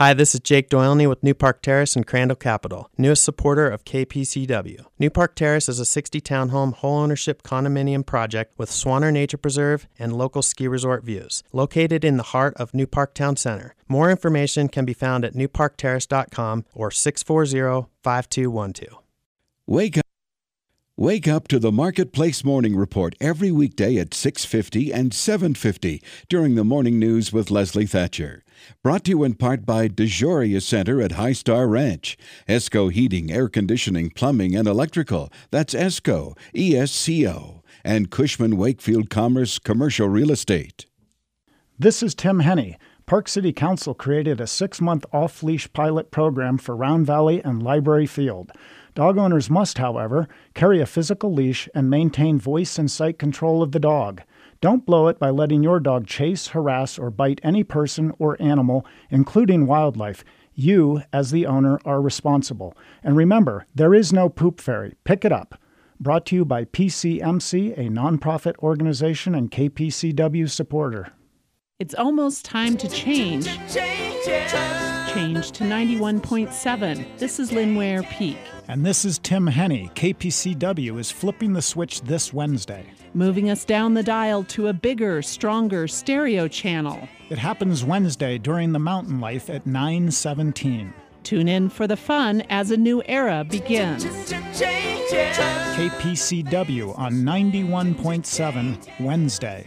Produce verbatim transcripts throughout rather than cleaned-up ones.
Hi, this is Jake Doylney with New Park Terrace and Crandall Capital, newest supporter of K P C W. New Park Terrace is a sixty townhome whole ownership condominium project with Swanner Nature Preserve and local ski resort views, located in the heart of New Park Town Center. More information can be found at new park terrace dot com or six four zero, five two one two. Wake up. Wake up to the Marketplace Morning Report every weekday at six fifty and seven fifty during the morning news with Leslie Thatcher. Brought to you in part by DeJoria Center at High Star Ranch. ESCO Heating, Air Conditioning, Plumbing, and Electrical. That's ESCO, E S C O. And Cushman Wakefield Commerce Commercial Real Estate. This is Tim Henney. Park City Council created a six-month off-leash pilot program for Round Valley and Library Field. Dog owners must, however, carry a physical leash and maintain voice and sight control of the dog. Don't blow it by letting your dog chase, harass, or bite any person or animal, including wildlife. You, as the owner, are responsible. And remember, there is no poop fairy. Pick it up. Brought to you by P C M C, a nonprofit organization and K P C W supporter. It's almost time to change. Change to ninety-one point seven. This is Lynn Ware Peak. And this is Tim Henney. K P C W is flipping the switch this Wednesday. Moving us down the dial to a bigger, stronger stereo channel. It happens Wednesday during the Mountain Life at nine seventeen. Tune in for the fun as a new era begins. K P C W on ninety-one point seven Wednesday.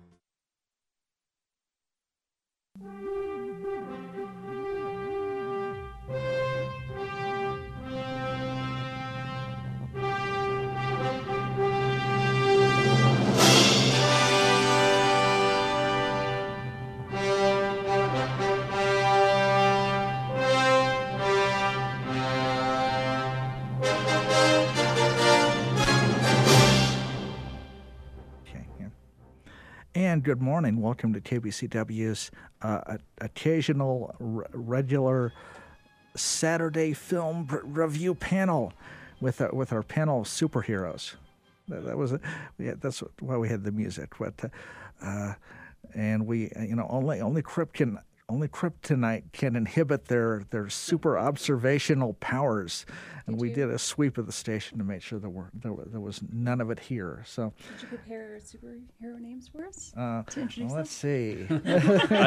And good morning. Welcome to K B C W's uh, occasional r- regular Saturday film r- review panel with our, with our panel of superheroes. That, that was yeah, that's why we had the music. But uh, and we you know only only Krypton only Kryptonite can inhibit their their super observational powers. And did we you? did a sweep of the station to make sure there were there, were, there was none of it here. So did you prepare superhero names for us uh, to introduce well, let's them? see.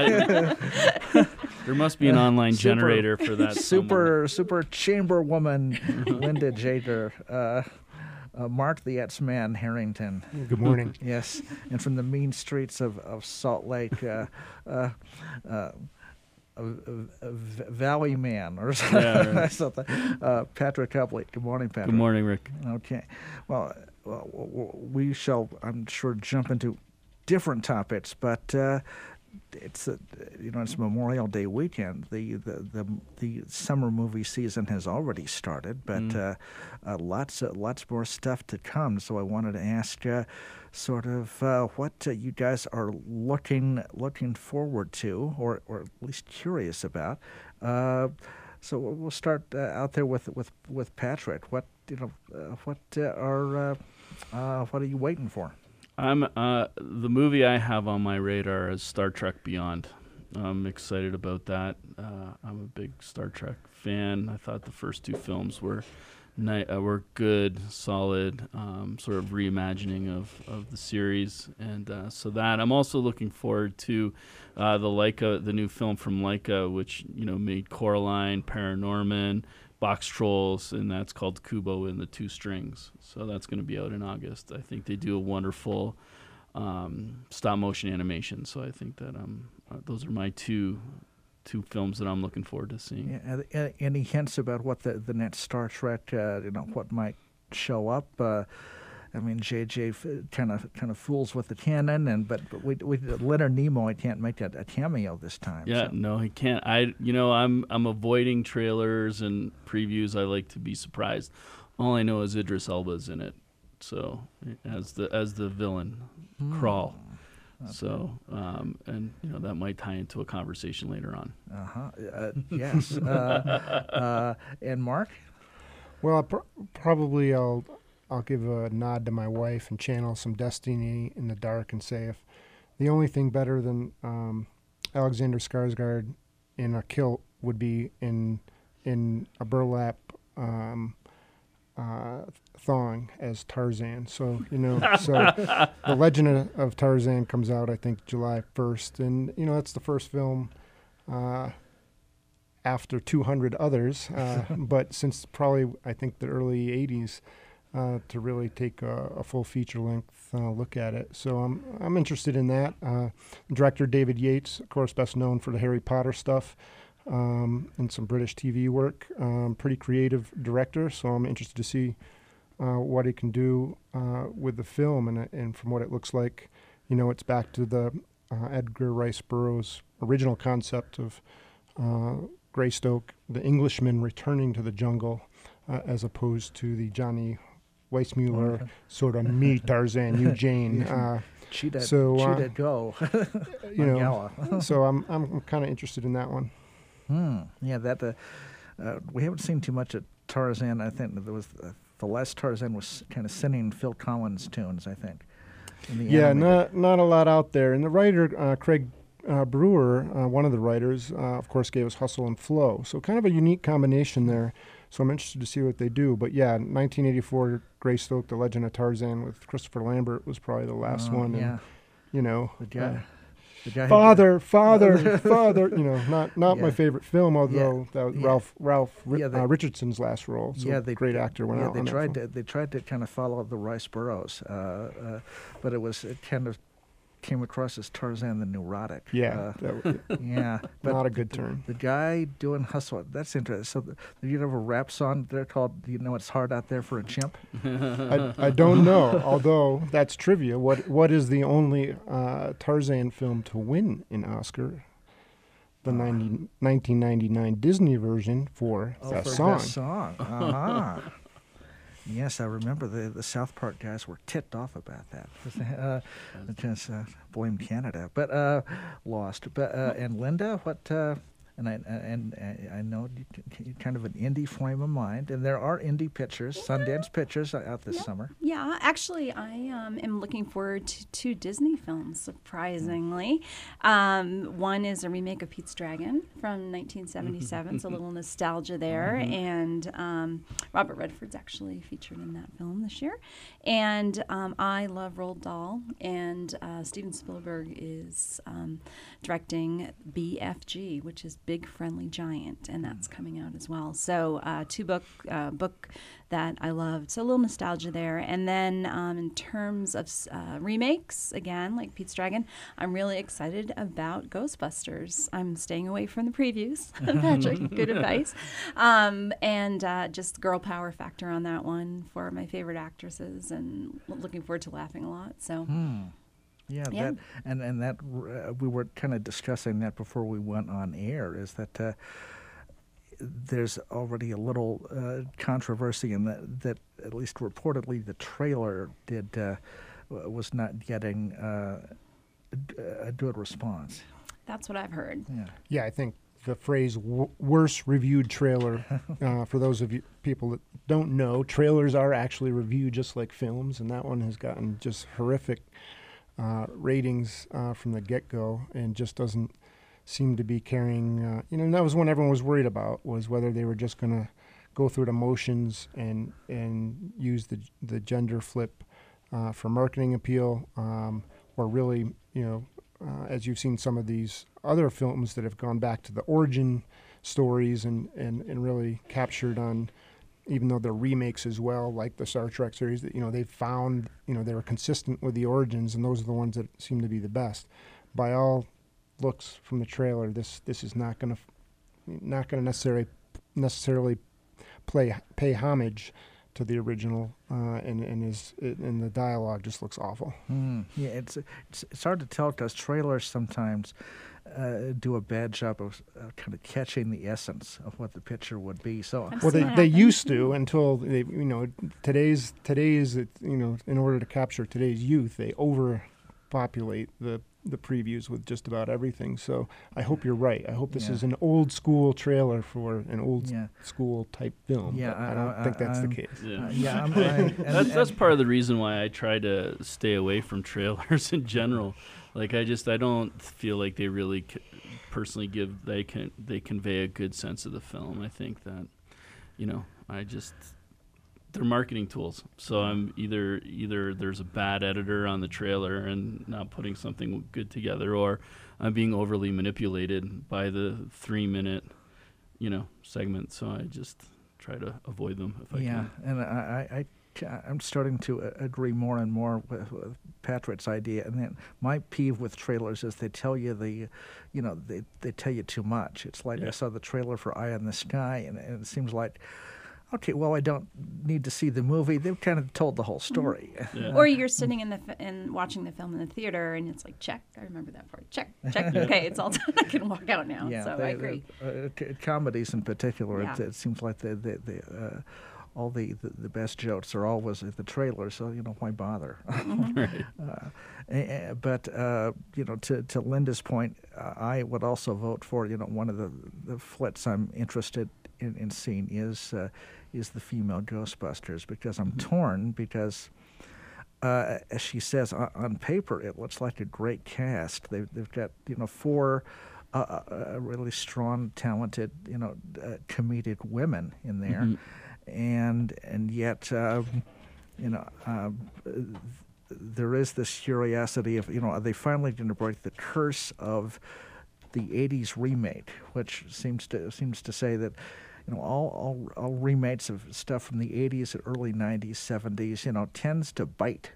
I, there must be an online super, generator for that. Super super chamberwoman Linda Jader. Uh, Uh, Mark the X-Man Harrington. Good morning. Yes, and from the mean streets of, of Salt Lake, uh, uh, uh, a, a, a Valley Man or something. Yeah, right. something. Uh, Patrick Copley. Good morning, Patrick. Good morning, Rick. Okay. Well, well, we shall, I'm sure, jump into different topics, but uh, it's a, you know it's Memorial Day weekend. The, the the the summer movie season has already started, but mm. uh, uh, lots of, lots more stuff to come. So I wanted to ask, uh, sort of, uh, what uh, you guys are looking looking forward to, or or at least curious about. Uh, so we'll start uh, out there with with with Patrick. What you know, uh, what uh, are uh, uh, what are you waiting for? I'm uh, the movie I have on my radar is Star Trek Beyond. I'm excited about that. Uh, I'm a big Star Trek fan. I thought the first two films were ni- uh, were good, solid, um, sort of reimagining of, of the series, and uh, so that I'm also looking forward to uh, the Laika, the new film from Laika, which you know made Coraline, Paranorman, Box Trolls, and that's called Kubo and the Two Strings. So that's going to be out in August. I think they do a wonderful um, stop-motion animation. So I think that um, uh, those are my two two films that I'm looking forward to seeing. Yeah, uh, any hints about what the, the next Star Trek, uh, you know, what might show up? Uh, I mean, J J kind of kind of fools with the canon, and but, but we, we Leonard Nimoy can't make that a cameo this time. Yeah, so. no, he can't. I you know I'm I'm avoiding trailers and previews. I like to be surprised. All I know is Idris Elba's in it, so as the as the villain, mm. Krall. Okay. So um, and you know that might tie into a conversation later on. Uh-huh. Uh Yes. uh, uh, and Mark? Well, pr- probably I'll. I'll give a nod to my wife and channel some Destiny in the Dark and say if the only thing better than um, Alexander Skarsgård in a kill would be in in a burlap um, uh, thong as Tarzan. So, you know, so The Legend of, of Tarzan comes out, I think, July first. And, you know, that's the first film uh, after two hundred others. Uh, but since probably, I think, the early eighties, uh, to really take a, a full feature-length uh, look at it. So I'm, I'm interested in that. Uh, director David Yates, of course, best known for the Harry Potter stuff. Um, and some British T V work. Um, pretty creative director, so I'm interested to see uh, what he can do uh, with the film. And, and from what it looks like, you know, it's back to the uh, Edgar Rice Burroughs' original concept of uh, Greystoke, the Englishman, returning to the jungle, uh, as opposed to the Johnny Weissmuller Okay. sort of me Tarzan, you Jane. Uh, Cheetah, so, uh, cheetah go. you know, Gala. so I'm I'm kind of interested in that one. Hmm. Yeah, that uh, uh, we haven't seen too much of Tarzan. I think there was uh, the last Tarzan was kind of singing Phil Collins tunes. I think. in the Yeah, animated- not not a lot out there. And the writer uh, Craig uh, Brewer, uh, one of the writers, uh, of course, gave us Hustle and Flow. So kind of a unique combination there. So I'm interested to see what they do. But yeah, nineteen eighty-four Greystoke, The Legend of Tarzan with Christopher Lambert was probably the last Oh, one. Yeah. And, you know, The guy. uh, the guy who- father, father, father. You know, not not my Yeah. favorite film, although that was Yeah. Ralph Ralph Ri- Yeah, they- uh, Richardson's last role. So yeah, they great actor went yeah, out they on that tried film. to they tried to kind of follow the Rice Burroughs, uh, uh, but it was it kind of came across as Tarzan the Neurotic. Yeah, Uh, that w- yeah, but not a good the, turn. The guy doing Hustle, that's interesting. So, the, did you have a rap song there called "You Know It's Hard Out There for a Chimp"? I, I don't know, although that's trivia. What what is the only uh, Tarzan film to win an Oscar? The ninety, nineteen ninety-nine Disney version for Oh, that for song. Best song. Uh-huh. Yes, I remember the the South Park guys were ticked off about that uh, because uh, blame Canada, but uh, lost. But uh, and Linda, what? Uh, and I and, and I know you, you're kind of an indie frame of mind, and there are indie pictures, Sundance pictures out this Yeah. summer. Yeah, actually, I um, am looking forward to two Disney films, surprisingly. Um, one is a remake of Pete's Dragon from nineteen seventy-seven, so a little nostalgia there. And um, Robert Redford's actually featured in that film this year. And um, I love Roald Dahl, and uh, Steven Spielberg is um, directing B F G, which is Big Friendly Giant, and that's coming out as well. So uh, two book uh, book that I loved. So a little nostalgia there. And then um, in terms of uh, remakes, again, like Pete's Dragon, I'm really excited about Ghostbusters. I'm staying away from the previews. Patrick, good advice. Um, and uh, just girl power factor on that one for my favorite actresses, and looking forward to laughing a lot. So. Hmm. Yeah, Yeah. that and and that uh, we were kind of discussing that before we went on air. Is that uh, there's already a little uh, controversy in that that at least reportedly the trailer did uh, w- was not getting uh, a d- a good response. That's what I've heard. Yeah. Yeah, I think the phrase w- "worst reviewed trailer," uh, for those of you people that don't know, trailers are actually reviewed just like films, and that one has gotten just horrific uh, ratings uh, from the get-go, and just doesn't seem to be carrying. Uh, you know, and that was one everyone was worried about, was whether they were just going to go through the motions and and use the the gender flip uh, for marketing appeal, um, or really, you know. Uh, as you've seen some of these other films that have gone back to the origin stories and, and, and really captured on, even though they're remakes as well, like the Star Trek series, that, you know, they've found, you know, they were consistent with the origins, and those are the ones that seem to be the best. By all looks from the trailer, this this is not going to not going to necessarily necessarily play pay homage to the original, uh, and and is and the dialogue just looks awful. Mm. Yeah, it's it's it's hard to tell because trailers sometimes uh, do a bad job of uh, kind of catching the essence of what the picture would be. So I've Well, they, seen it they happen. used to until they, you know, today's today's you know, in order to capture today's youth, they overpopulate the the previews with just about everything. So I hope you're right. I hope this Yeah. is an old school trailer for an old yeah, school type film. Yeah, but I, I- don't I- think that's I'm- the case. Yeah. uh, yeah. I'm, I, and, that's that's and- part of the reason why I try to stay away from trailers in general. Like I just I don't feel like they really c- personally give they can they convey a good sense of the film. I think that, you know, I just they're marketing tools. So I'm either either there's a bad editor on the trailer and not putting something good together, or I'm being overly manipulated by the three minute, you know, segment. So I just try to avoid them if I yeah, can. and I, I, I, I'm starting to uh, agree more and more with, with Patrick's idea. And then my peeve with trailers is they tell you the, you know, they they tell you too much. It's like Yeah. I saw the trailer for Eye in the Sky, and, and it seems like, okay, well, I don't need to see the movie. They've kind of told the whole story. Yeah. Or you're sitting in the f- and watching the film in the theater, and it's like, check. I remember that part. Check, check. Okay, it's all done. I can walk out now. Yeah, so they- I agree. they- uh, c- comedies in particular, it, Yeah. it seems like the the, the uh, all the, the, the best jokes are always at the trailer. So you know, why bother? Right. uh, eh, but uh, you know, to to Linda's point, uh, I would also vote for, you know, one of the the flicks I'm interested in, in seeing is uh, is the female Ghostbusters, because I'm torn because. Uh, as she says, on, on paper, it looks like a great cast. They've, they've got, you know, four uh, uh, really strong, talented, you know, uh, comedic women in there, Mm-hmm. and and yet, um, you know, uh, there is this curiosity of, you know, are they finally going to break the curse of the eighties remake, which seems to seems to say that, you know, all, all all remakes of stuff from the eighties or early nineties, seventies, you know, tends to bite.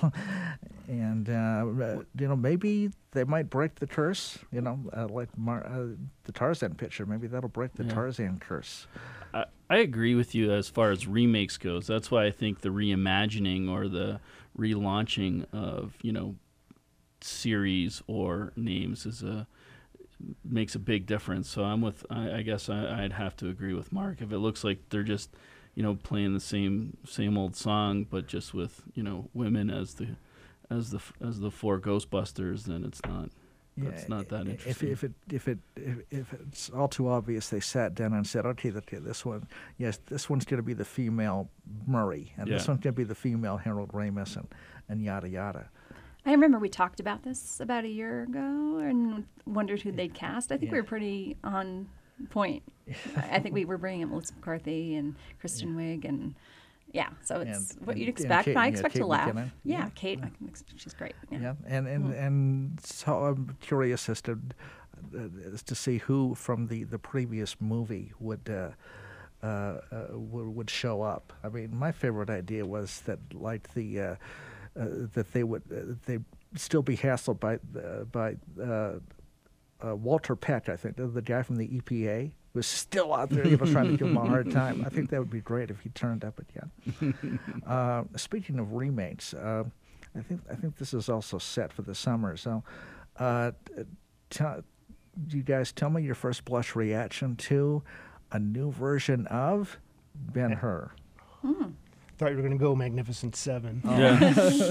And, uh, you know, maybe they might break the curse, you know, uh, like Mar- uh, the Tarzan picture. Maybe that'll break the Yeah. Tarzan curse. I, I agree with you as far as remakes goes. That's why I think the reimagining or the relaunching of, you know, series or names is a makes a big difference. So I'm with. I, I guess I, I'd have to agree with Mark. If it looks like they're just, you know, playing the same same old song, but just with, you know, women as the as the as the four Ghostbusters, then it's not. That's not that If interesting. if it if it if, if it's all too obvious, they sat down and said, okay, okay, this one, yes, this one's going to be the female Murray, and this Yeah. one's going to be the female Harold Ramis, and, and yada yada. I remember we talked about this about a year ago and wondered who they'd cast. I think we Yeah. were pretty on point. I I think we were bringing up Melissa McCarthy and Kristen Wiig, and yeah, so it's And- what you'd and- and expect. Kate- I yeah, expect Kate to laugh. McKinnon. Yeah, Yeah. Kate, I can ex- she's great. Yeah. Yeah, and and, and so I'm curious as to uh, as to see who from the, the previous movie would uh, uh, uh, would, would show up. I mean, my favorite idea was that, like the uh, uh, that they would uh, they still be hassled by uh, by uh, uh, Walter Peck, I think, the, the guy from the E P A. Was still out there, you know, trying to give him a hard time. I think that would be great if he turned up again. uh, speaking of remakes, uh, I think I think this is also set for the summer. So, uh, tell you guys tell me your first blush reaction to a new version of Ben-Hur. Thought you were going to go Magnificent Seven. Yeah.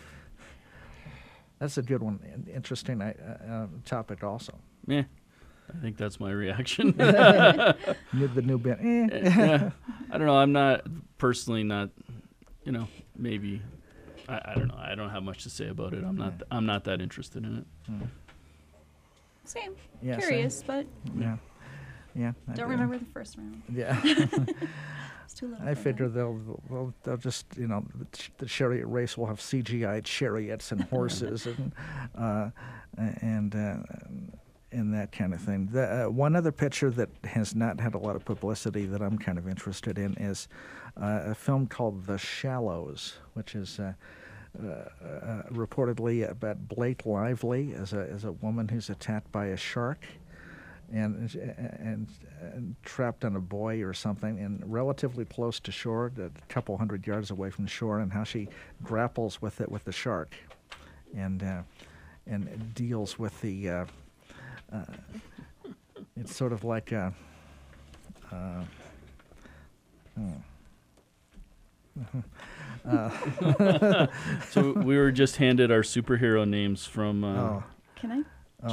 That's a good one. An interesting uh, uh, topic also. Yeah. I think that's my reaction. New- the new Ben. Eh. Yeah. I don't know. I'm not personally not, you know, maybe. I, I don't know. I don't have much to say about it. I'm not. I'm not that interested in it. Same. Yeah, same. Curious, but Yeah, yeah. I don't do. remember the first round. Yeah. It's too little. I for figure that. they'll, they'll they'll just, you know, the, ch- the chariot race will have C G I chariots and horses and uh, and uh, and that kind of thing. The, uh, one other picture that has not had a lot of publicity that I'm kind of interested in is uh, a film called The Shallows, which is uh, uh, uh, reportedly about Blake Lively as a as a woman who's attacked by a shark. And, and and trapped on a buoy or something, and relatively close to shore, a couple hundred yards away from shore, and how she grapples with it with the shark, and uh, and deals with the. Uh, uh, it's sort of like a. Uh, hmm. uh, So we were just handed our superhero names from. Uh, oh. Can I? Uh,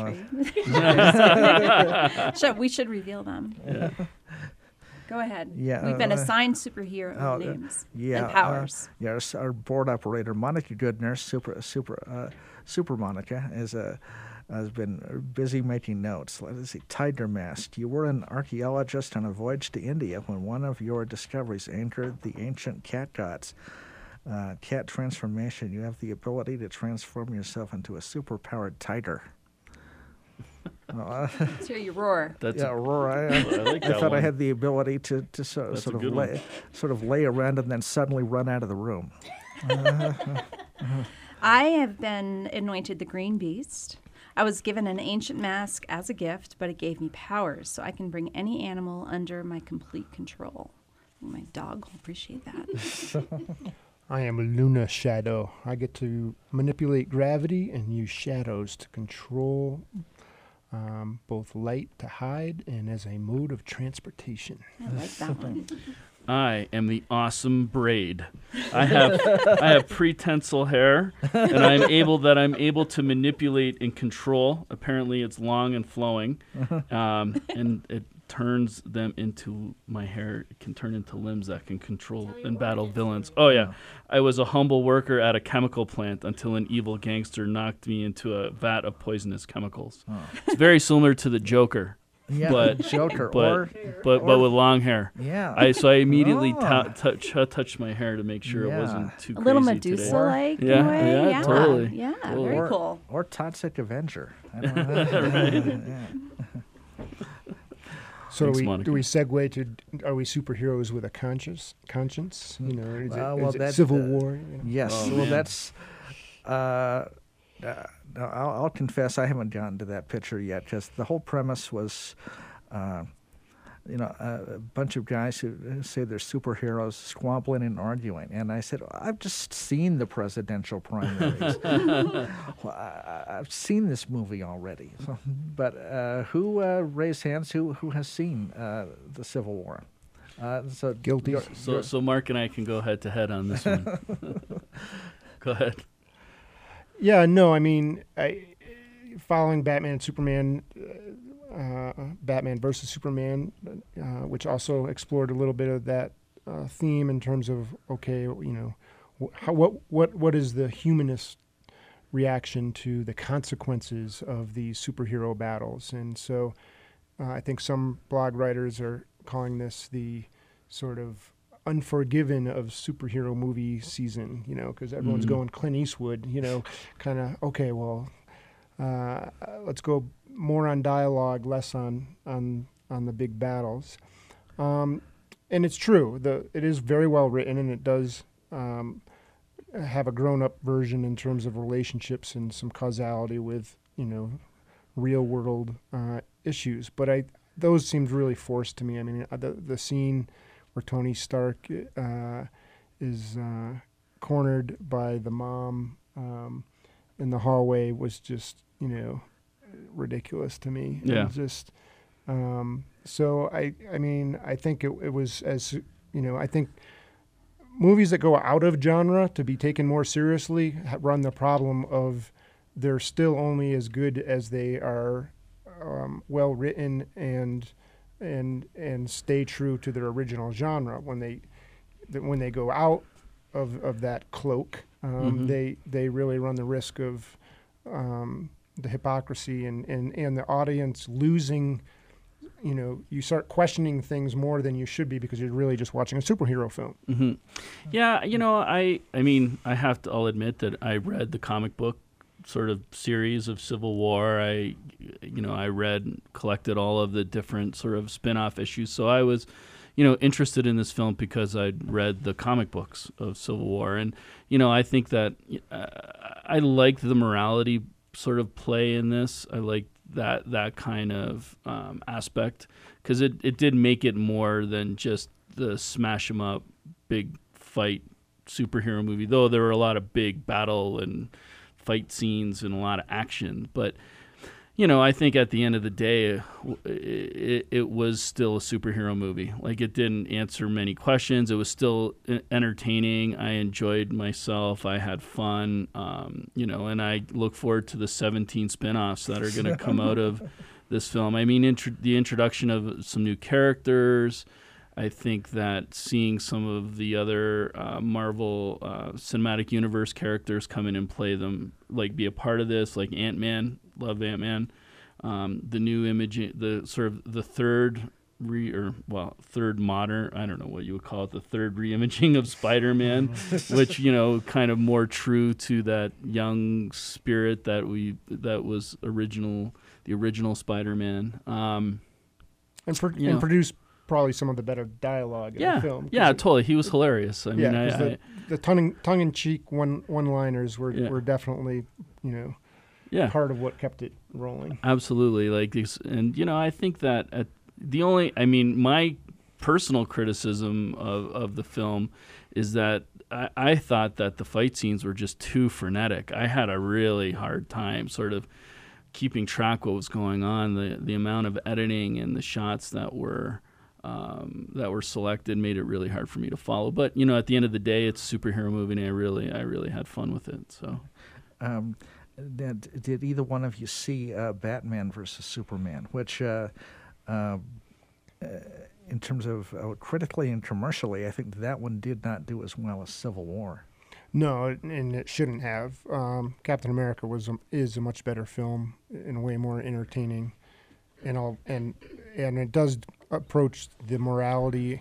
Trade? Should, we should reveal them. Yeah. Go ahead. Yeah, We've been uh, assigned superhero oh, uh, names yeah, and powers. Uh, yeah, our, our board operator, Monica Goodner, super, super, uh, super Monica, is a has been busy making notes. Let's see. Tigermast. You were an archaeologist on a voyage to India when one of your discoveries anchored the ancient cat gods. Uh, cat transformation. You have the ability to transform yourself into a super-powered tiger. Uh, Let's hear you roar. That's yeah, a, roar. I, I, I like I that thought I one. had the ability to, to so, That's sort a of good lay, one. sort of lay around and then suddenly run out of the room. I have been anointed the Green Beast. I was given an ancient mask as a gift, but it gave me powers, so I can bring any animal under my complete control. My dog will appreciate that. I am Luna Shadow. I get to manipulate gravity and use shadows to control um, both light to hide and as a mode of transportation. I like that one. I am the awesome braid. I have I have prehensile hair, and I'm able that I'm able to manipulate and control. Apparently, it's long and flowing, um, and it turns them into my hair. It can turn into limbs that can control and battle villains. Oh yeah, I was a humble worker at a chemical plant until an evil gangster knocked me into a vat of poisonous chemicals. Oh. It's very similar to the Joker. Yeah, but Joker, but, or but or, but with long hair. Yeah. I so I immediately Oh. ta- touch uh, touched my hair to make sure Yeah. it wasn't too A crazy little today. Medusa-like in Yeah, a way. yeah, yeah, totally. Yeah, Totally. very or, cool. Or Toxic Avenger. I don't know. Yeah. So Thanks, we, Monica. do we segue to, are we superheroes with a conscience? Conscience? You know, is, Uh, it, well, is it that, Civil uh, War? You know? Yes. Oh, well, man. that's. Uh, uh, no, I'll, I'll confess I haven't gotten to that picture yet because the whole premise was, uh, you know, a bunch of guys who say they're superheroes squabbling and arguing, and I said, well, I've just seen the presidential primaries. Well, I, I've seen this movie already. So, but uh, who uh, raised hands? Who who has seen uh, the Civil War? Uh, so Guilty. you're- So you're- so Mark and I can go head to head on this one. Go ahead. Yeah, no, I mean, I, following Batman and Superman, uh, Batman versus Superman, uh, which also explored a little bit of that uh, theme in terms of, okay, you know, wh- how, what what what is the humanist reaction to the consequences of these superhero battles? And so uh, I think some blog writers are calling this the sort of Unforgiven of superhero movie season, you know, because everyone's Mhm. going Clint Eastwood, you know, kind of, okay, well, uh, let's go more on dialogue, less on on on the big battles. Um, and it's true, the it is very well written, and it does um, have a grown-up version in terms of relationships and some causality with, you know, real-world uh, issues. But I those seemed really forced to me. I mean, the the scene where Tony Stark uh, is uh, cornered by the mom um, in the hallway was just, you know, ridiculous to me. Yeah. And just um, so I, I mean, I think it, it was as you know, I think movies that go out of genre to be taken more seriously ha- run the problem of they're still only as good as they are um, well written and. and and stay true to their original genre. When they th- when they go out of, of that cloak, um, Mhm. they they really run the risk of um, the hypocrisy and, and, and the audience losing. You know, you start questioning things more than you should be because you're really just watching a superhero film. hmm Yeah, you know, I I mean, I have to. I'll admit that I read the comic book sort of series of Civil War. I, you know, I read, collected all of the different sort of spin-off issues. So I was, you know, interested in this film because I'd read the comic books of Civil War. And, you know, I think that uh, I liked the morality sort of play in this. I liked that that kind of um, aspect because it, it did make it more than just the smash 'em up, big fight superhero movie, though there were a lot of big battle and fight scenes and a lot of action. But, you know, I think at the end of the day, it, it was still a superhero movie. Like, it didn't answer many questions. It was still entertaining. I enjoyed myself. I had fun, um, you know, and I look forward to the seventeen spinoffs that are going to come out of this film. I mean, intro- the introduction of some new characters. I think that seeing some of the other uh, Marvel uh, Cinematic Universe characters come in and play them, like be a part of this, like Ant-Man love Ant-Man. Um, the new image, the sort of the third re or well third modern, I don't know what you would call it, the third re-imaging of Spider-Man, which, you know, kind of more true to that young spirit that we that was original the original Spider-Man. Um, and pro- you and know. produced probably some of the better dialogue in yeah, the film. yeah, it, totally. He was hilarious. I yeah, mean, I, the, I, the tongue tongue in cheek one one liners were Yeah. were definitely, you know, yeah, part of what kept it rolling. absolutely. Like these, and you know, I think that at the only, I mean, my personal criticism of, of the film is that I, I thought that the fight scenes were just too frenetic. I had a really hard time sort of keeping track what was going on. The the amount of editing and the shots that were um, that were selected made it really hard for me to follow. But you know, at the end of the day, it's a superhero movie, and I really I really had fun with it. So. Um, did, did either one of you see uh, Batman versus Superman, which, uh, uh, uh, in terms of uh, critically and commercially, I think that one did not do as well as Civil War. No, it- and it shouldn't have. Um, Captain America was a, is a much better film and way more entertaining, and all and and it does approach the morality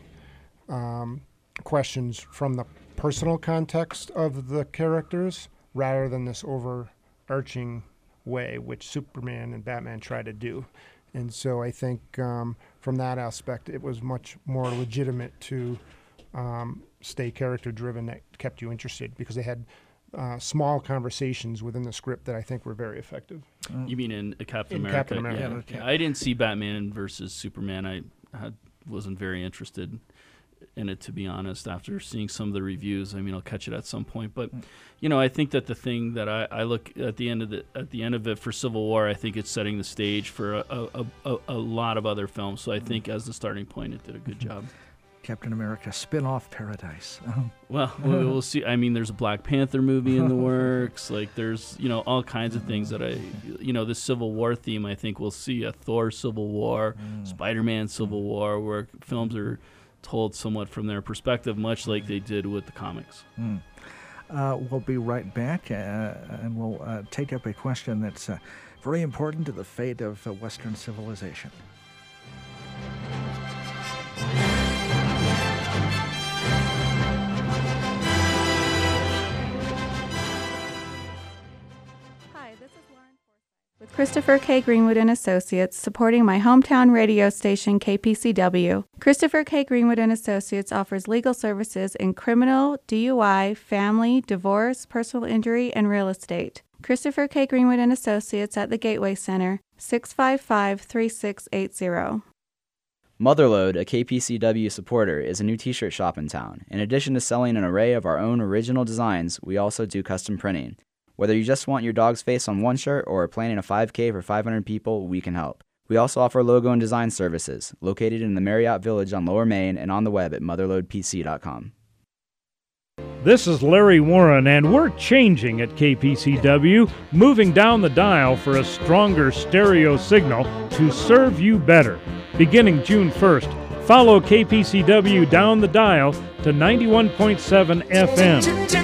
um, questions from the personal context of the characters rather than this overarching way, which Superman and Batman try to do. And so I think um, from that aspect, it was much more legitimate to um, stay character-driven that kept you interested because they had uh, small conversations within the script that I think were very effective. You mean in uh, Captain In America? Captain America. Yeah. Yeah, okay. Yeah, I didn't see Batman versus Superman. I had, wasn't very interested in it, to be honest, after seeing some of the reviews. I mean, I'll catch it at some point. But, you know, I think that the thing that I, I look at the end of the at the end of it for Civil War, I think it's setting the stage for a, a, a, a lot of other films. So I think as the starting point, it did a good job. Captain America spin-off paradise. Well, we'll we'll see. I mean, there's a Black Panther movie in the works. Like, there's, you know, all kinds of things that I, you know, the Civil War theme, I think we'll see a Thor Civil War, Spider-Man Civil War, where films are told somewhat from their perspective, much like they did with the comics. Mm. Uh, we'll be right back, uh, and we'll uh, take up a question that's uh, very important to the fate of uh, Western civilization. Hi, this is Lauren Forsythe with Christopher K. Greenwood and Associates, supporting my hometown radio station K P C W. Christopher K. Greenwood and Associates offers legal services in criminal, D U I, family, divorce, personal injury, and real estate. Christopher K. Greenwood and Associates at the Gateway Center, six five five, three six eight zero. Motherload, a K P C W supporter, is a new t-shirt shop in town. In addition to selling an array of our own original designs, we also do custom printing. Whether you just want your dog's face on one shirt or are planning a five K for five hundred people, we can help. We also offer logo and design services, located in the Marriott Village on Lower Main and on the web at motherload p c dot com. This is Larry Warren, and we're changing at K P C W, moving down the dial for a stronger stereo signal to serve you better. Beginning June first, follow K P C W down the dial to ninety-one point seven F M.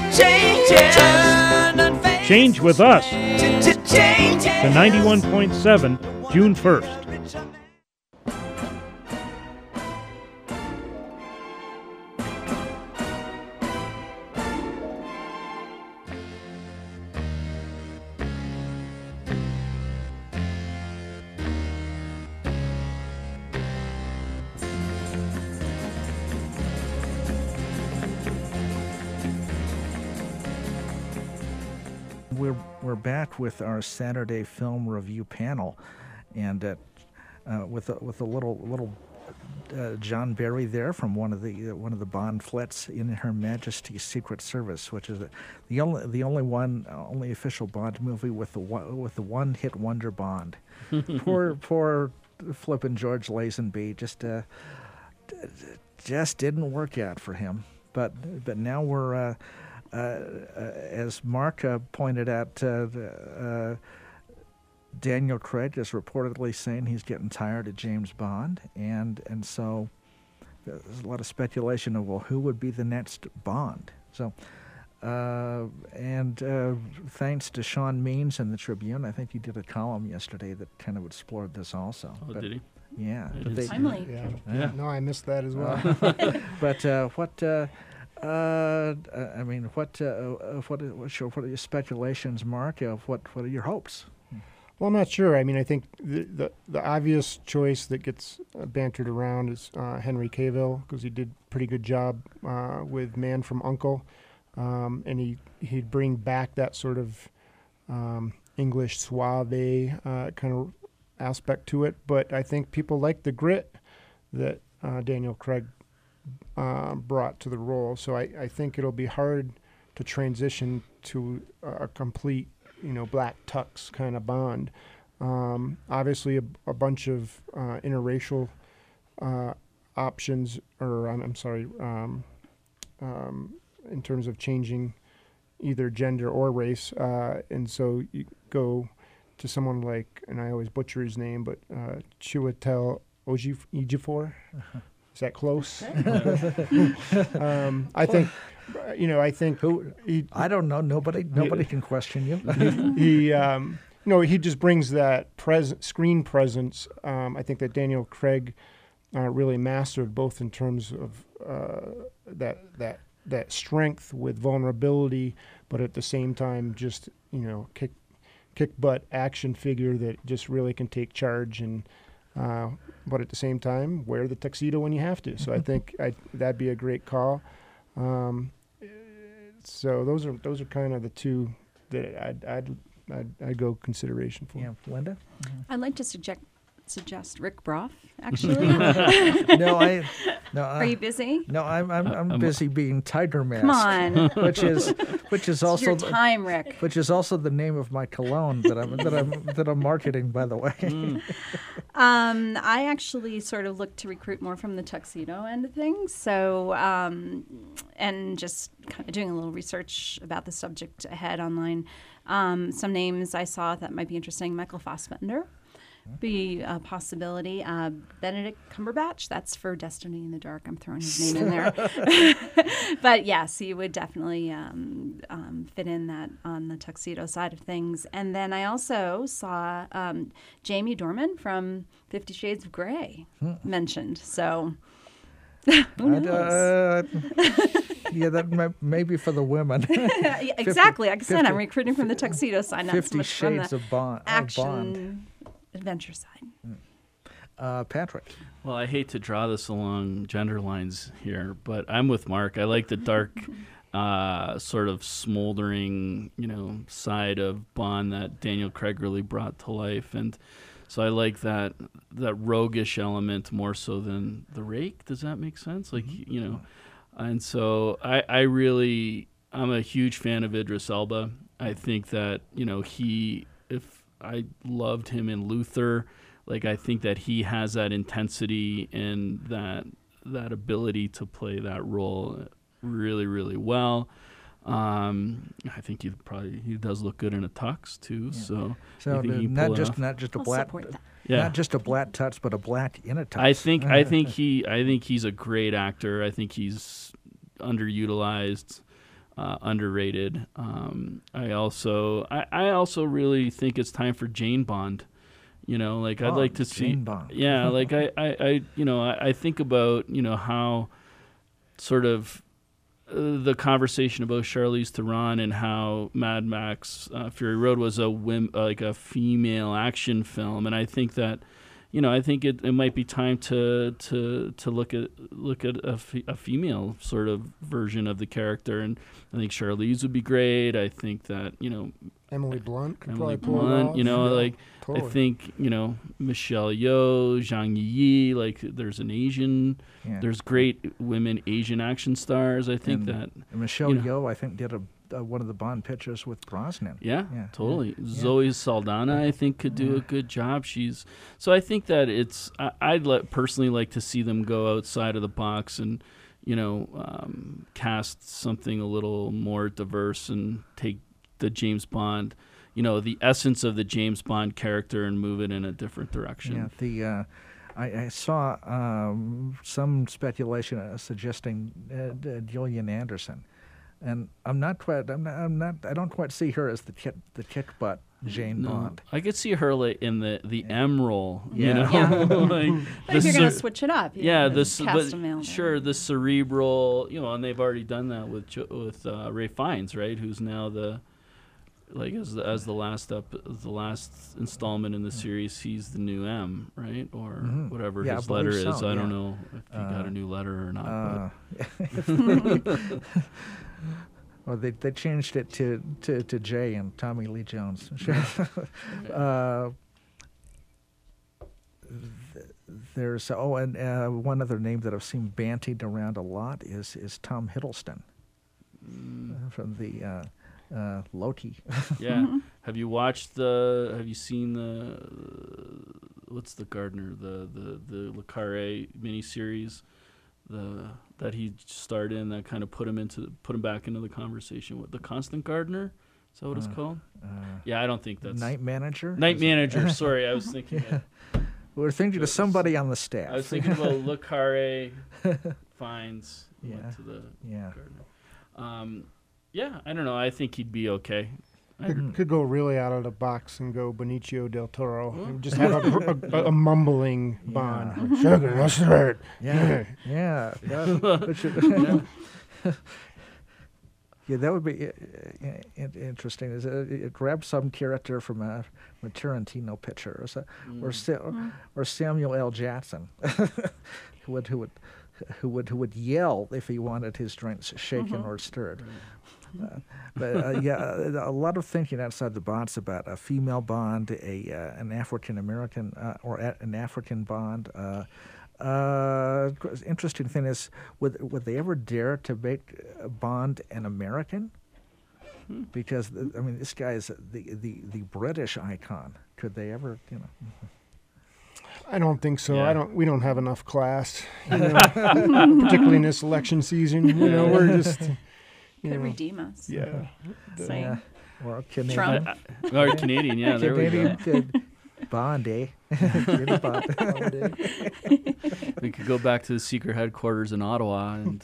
Change with us to ninety-one point seven June first. We're we're back with our Saturday film review panel, and uh, uh, with a, with a little little uh, John Barry there from one of the uh, one of the Bond flits in Her Majesty's Secret Service, which is the, the only the only one uh, only official Bond movie with the one, with the one hit wonder Bond. poor poor flippin' George Lazenby just uh, d- just didn't work out for him. But but now we're. Uh, Uh, uh, as Mark uh, pointed out, uh, the, uh, Daniel Craig is reportedly saying he's getting tired of James Bond, and and so there's a lot of speculation of, well, who would be the next Bond? So Uh, and uh, thanks to Sean Means in the Tribune, I think he did a column yesterday that kind of explored this also. Oh, but did he? Yeah. I But didn't see Timely. Yeah. Yeah. No, I missed that as well. Uh, but uh, what? Uh, uh, I mean, what? Uh, uh, what? Are, what, are, what are your speculations, Mark? Of what? What are your hopes? Well, I'm not sure. I mean, I think the the, the obvious choice that gets uh, bantered around is uh, Henry Cavill, because he did a pretty good job uh, with Man from U N C L E, um, and he he'd bring back that sort of um, English suave uh, kind of aspect to it. But I think people like the grit that uh, Daniel Craig uh, brought to the role. So I, I think it'll be hard to transition to a complete, you know, black tux kind of Bond. Um, obviously, a, a bunch of uh, interracial uh, options, or I'm, I'm sorry, um, um, in terms of changing either gender or race. Uh, and so you go to someone like, and I always butcher his name, but uh, Chiwetel Ejiofor. Is that close? um, I think, you know, I think who he, I don't know. Nobody, nobody can question you. he, he um, you know, he just brings that pres- screen presence. Um, I think that Daniel Craig uh, really mastered, both in terms of uh, that that that strength with vulnerability, but at the same time, just, you know, kick kick butt action figure that just really can take charge and. Uh, but at the same time, wear the tuxedo when you have to. So I think I, that'd be a great call. Um, so those are those are kind of the two that I'd I'd I'd, I'd go consideration for. Yeah, Linda. I'd like to suggest suggest Rick Broff. Actually, no, I. No, Are uh, you busy? No, I'm I'm, I'm I'm- busy being Tiger Mask. Come on. which is which is It's also your the- time, Rick. which is also the name of my cologne that I'm that I'm that I'm marketing, by the way. Um, I actually sort of look to recruit more from the tuxedo end of things. So, um, and just kind of doing a little research about the subject ahead online. Um, some names I saw that might be interesting. Michael Fassbender be a possibility. Uh, Benedict Cumberbatch, that's for Destiny in the Dark. I'm throwing his name in there. But yes, he would definitely um, um, fit in that on the tuxedo side of things. And then I also saw um, Jamie Dornan from Fifty Shades of Grey mentioned. So who I'd, knows? uh, yeah, that may, maybe for the women. Yeah, exactly. Like I said, I'm fifty recruiting from the tuxedo side, not so Fifty much from Shades the of Bond. action Of Bond. adventure side. Uh, Patrick. Well, I hate to draw this along gender lines here, but I'm with Mark. I like the dark, uh, sort of smoldering, you know, side of Bond that Daniel Craig really brought to life, and so I like that that roguish element more so than the rake. Does that make sense? Like, you know, and so I, I really, I'm a huge fan of Idris Elba. I think that, you know, he, if I loved him in Luther. Like, I think that he has that intensity and that that ability to play that role really, really well. Um, I think he probably he does look good in a tux too. Yeah. So, So I think he can not pull it just off. not just a I'll black, support that. Yeah. not just a black tux, but a black in a tux. I think I think he I think he's a great actor. I think he's underutilized, uh, underrated. Um, I also I, I also really think it's time for Jane Bond. You know, like I'd Bond, like to see, Jane Bond. yeah, like I, I, I, you know, I, I think about, you know, how sort of uh, the conversation about Charlize Theron and how Mad Max uh, Fury Road was a whim, uh, like a female action film, and I think that, you know, I think it, it might be time to to to look at look at a, f- a female sort of version of the character, and I think Charlize would be great. I think that, you know, Emily Blunt could Emily probably pull it Blunt, off. you know, Yeah, like totally. I think, you know, Michelle Yeoh, Zhang Yi, like there's an Asian, Yeah. there's great women Asian action stars. I think And- that, And Michelle you know- Yeoh, I think, did a, uh, one of the Bond pictures with Brosnan. yeah, Yeah, totally. yeah. Zoe Saldana, I think, could do a good job. She's so I think that it's I, I'd let, personally like to see them go outside of the box and, you know, um, cast something a little more diverse and take the James Bond, you know, the essence of the James Bond character and move it in a different direction. Yeah, the uh, I, I saw um, some speculation uh, suggesting uh, uh, Gillian Anderson and I'm not quite. I'm not. I'm not. I don't quite see her as the kick, the kick butt Jane No, Bond. I could see her like in the the M role. You Yeah. know, Yeah. like But if the you're going to cer- switch it up, you yeah, know, this cast but a male there. sure the cerebral. You know, and they've already done that with Jo- with uh, Ray Fiennes, right? Who's now the like as the, as the last up the last installment in the series. He's the new M, right? Or Mhm. whatever Yeah, I his letter believe is. so, I don't yeah. know if he got Uh, a new letter or not. Uh, but. well, they they changed it to to, to J and Tommy Lee Jones. uh, th- there's oh, and uh, one other name that I've seen bantied around a lot is is Tom Hiddleston uh, from the uh, uh, Loki. Yeah. Have you watched the? Have you seen the? What's the Gardner? The the the Le Carré miniseries, the that he starred in that kind of put him into put him back into the conversation with the Constant Gardener. Is that what it's Uh, called? Uh, Yeah, I don't think that's Night Manager. Night Is it- Manager. Sorry, I was thinking. Yeah. Of, We're thinking of somebody on the staff. I was thinking about Le Carré Fiennes. Yeah. Went to the Yeah. Gardner. Um, yeah, I don't know. I think he'd be okay. I- Could, could go really out of the box and go Benicio del Toro. Well. And just have a, a, a mumbling Yeah. Bond. Sugar, mustard. Yeah, yeah, that, that should- yeah, that would be uh, uh, in- interesting. Is it, it grab some character from a, from a Tarantino picture, or so, or, Sa- or, or Samuel L. Jackson, who would who would who would who would yell if he wanted his drinks shaken or stirred. Uh, but uh, yeah, uh, a lot of thinking outside the box about a female Bond, a uh, an African American uh, or a, an African Bond. Uh, uh, interesting thing is, would would they ever dare to make uh, Bond an American? Hmm. Because th- I mean, this guy is the, the the British icon. Could they ever, you know? I don't think so. Yeah. I don't. We don't have enough class, you know, particularly in this election season. You know, we're just. You Could know, redeem us. yeah. Same. Yeah. Or Canadian. Trump. I- I- or Canadian, yeah, there we go. Canadian uh, Bond, eh? Canadian Bond. We could go back to the secret headquarters in Ottawa. And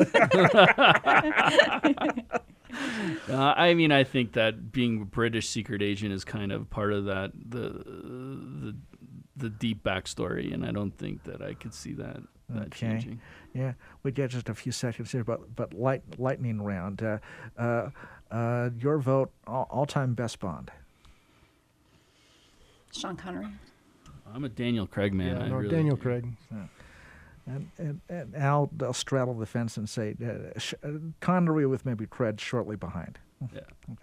uh, I mean, I think that being a British secret agent is kind of part of that the the the deep backstory, and I don't think that I could see that that Okay. changing. Yeah, we get just a few seconds here, but but light, lightning round. Uh, uh, uh, your vote, all, all-time best Bond. Sean Connery. I'm a Daniel Craig man. Yeah, I no, really, Daniel Craig. And, and, and I'll, I'll straddle the fence and say uh, sh- uh, Connery with maybe Craig shortly behind. Yeah.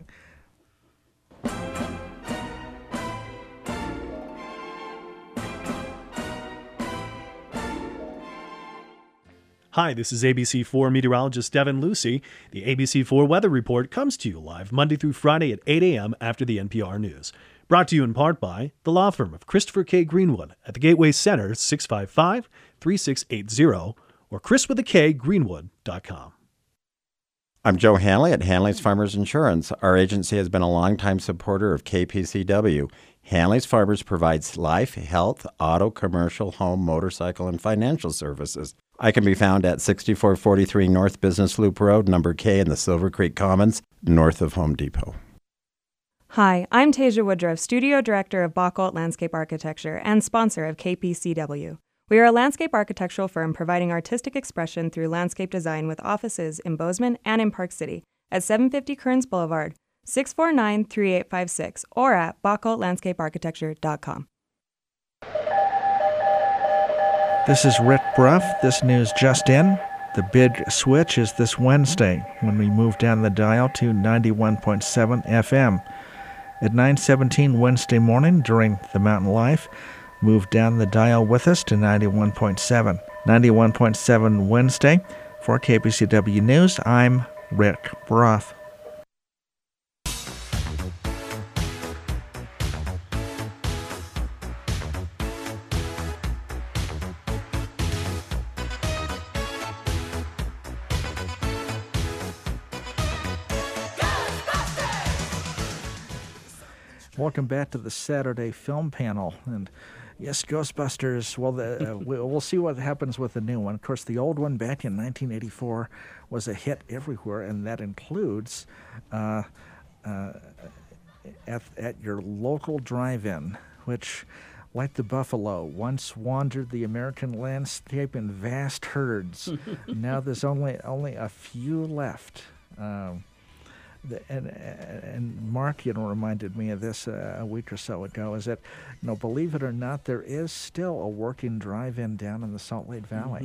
Hi, this is A B C four meteorologist Devin Lucy. The A B C four Weather Report comes to you live Monday through Friday at eight a.m. after the N P R News. Brought to you in part by the law firm of Christopher K. Greenwood at the Gateway Center, six five five, three six eight zero, or chris with a K, greenwood dot com. I'm Joe Hanley at Hanley's Farmers Insurance. Our agency has been a longtime supporter of K P C W. Hanley's Farmers provides life, health, auto, commercial, home, motorcycle, and financial services. I can be found at sixty-four forty-three North Business Loop Road, number K in the Silver Creek Commons, north of Home Depot. Hi, I'm Tasia Woodruff, Studio Director of Bockolt Landscape Architecture and sponsor of K P C W. We are a landscape architectural firm providing artistic expression through landscape design with offices in Bozeman and in Park City at seven fifty Kearns Boulevard, six four nine, three eight five six, or at bockolt landscape architecture dot com. This is Rick Bruff. This news just in. The big switch is this Wednesday when we move down the dial to ninety-one point seven F M. At nine seventeen Wednesday morning during the Mountain Life, move down the dial with us to ninety-one point seven. ninety-one point seven Wednesday. For K P C W News, I'm Rick Bruff. Welcome back to the Saturday Film Panel, and Yes, Ghostbusters. Well, the, uh, we'll see what happens with the new one. Of course, the old one back in nineteen eighty-four was a hit everywhere, and that includes uh, uh, at, at your local drive-in, which, like the buffalo, once wandered the American landscape in vast herds. Now there's only only a few left. Um, The, and and Mark, you know, reminded me of this uh, a week or so ago. Is that, you know, believe it or not, there is still a working drive-in down in the Salt Lake Valley.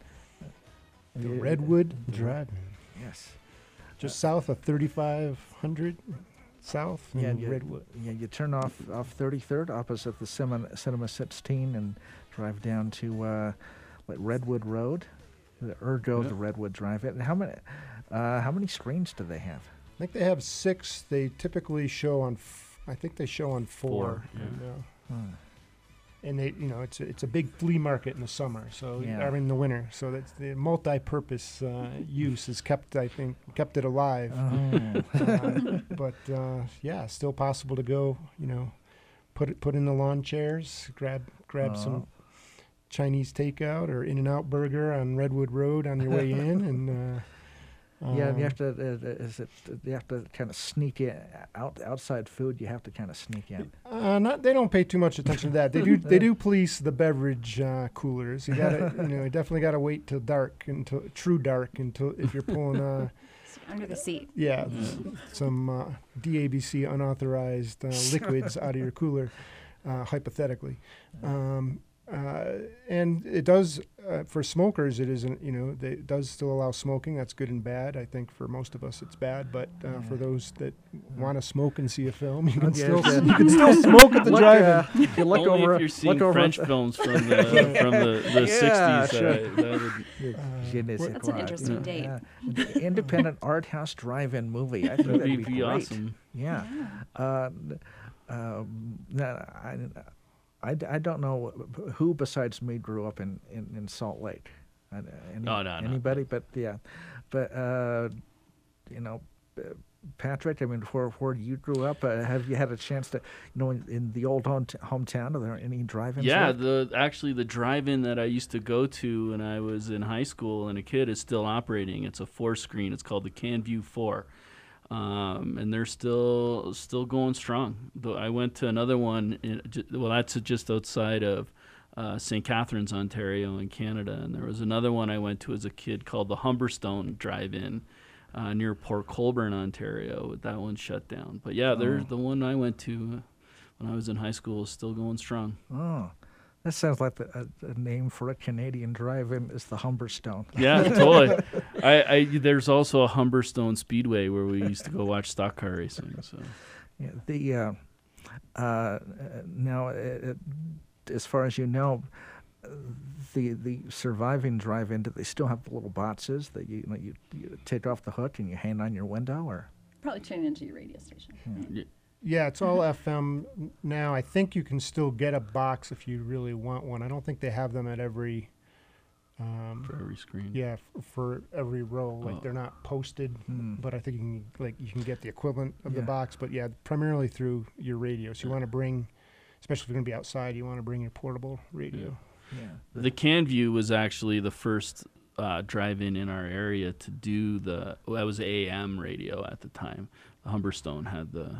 Mm-hmm. The Redwood Drive-In. Yes, just uh, south of thirty-five hundred south. Yeah, in you, Redwood. Yeah, you turn off off thirty-third opposite the Cinema, Cinema sixteen and drive down to uh, what Redwood Road, the Ergo, yeah. the Redwood Drive-In. And how many uh, how many screens do they have? I think they have six. They typically show on, f- I think they show on four. four yeah. and, uh, hmm. and they, you know, it's a, it's a big flea market in the summer. So yeah. I mean, in the winter. So that's the multi-purpose uh, use has kept, I think, kept it alive. Oh. uh, but uh, yeah, still possible to go. You know, put it put in the lawn chairs, grab grab oh. some Chinese takeout or In-N-Out Burger on Redwood Road on your way in, and. Uh, Yeah, Um, you have to. Uh, is it? You have to kind of sneak in out outside food. You have to kind of sneak in. Uh, not. They don't pay too much attention to that. They do. They do police the beverage uh, coolers. You gotta. You know. You definitely gotta wait till dark until true dark until if you're pulling. Uh, Under the seat. Yeah, mm. some uh, D A B C unauthorized uh, liquids out of your cooler, uh, hypothetically. Um, Uh, and it does, uh, for smokers, it isn't, you know, they, it does still allow smoking. That's good and bad. I think for most of us it's bad, but uh, yeah. for those that want to smoke and see a film, you can, yeah, still, yeah. you can still smoke at the look, drive-in. Uh, you look Only over, if you're seeing look French over films from the from the, the yeah, sixties. Sure. Uh, that would, uh, that's an interesting yeah. date. Yeah. Independent art house drive-in movie. I think that'd be, be great. awesome. Yeah. Uh, um, I, I, I don't know who besides me grew up in, in, in Salt Lake. Uh, any, no, no, no. Anybody? But yeah, but uh, you know, Patrick. I mean, where where you grew up, uh, have you had a chance to, you know, in, in the old home t- hometown? Are there any drive-ins? Yeah, left? the actually the drive-in that I used to go to when I was in high school and a kid is still operating. It's a four-screen. It's called the CanView Four. Um, and they're still still going strong. Though I went to another one. In, well, that's just outside of uh, Saint Catharines, Ontario, in Canada. And there was another one I went to as a kid called the Humberstone Drive-In uh, near Port Colborne, Ontario. That one shut down. But yeah, oh. there's the one I went to when I was in high school is still going strong. Oh. That sounds like the, a, a name for a Canadian drive-in is the Humberstone. Yeah, totally. I, I there's also a Humberstone Speedway where we used to go watch stock car racing. So, yeah, the uh, uh, now uh, as far as you know, the the surviving drive-in, do they still have the little boxes that you, you know you, you take off the hook and you hang on your window, or probably tune into your radio station. Hmm. Yeah. Yeah, it's all F M now. I think you can still get a box if you really want one. I don't think they have them at every um, for every screen. Yeah, f- for every row. Like oh. they're not posted, hmm. but I think you can like you can get the equivalent of yeah. the box. But yeah, primarily through your radio. So you want to bring, especially if you're going to be outside, you want to bring your portable radio. Yeah. yeah. The, the CanView was actually the first uh, drive-in in our area to do the. Well, that was A M radio at the time. The Humberstone had the.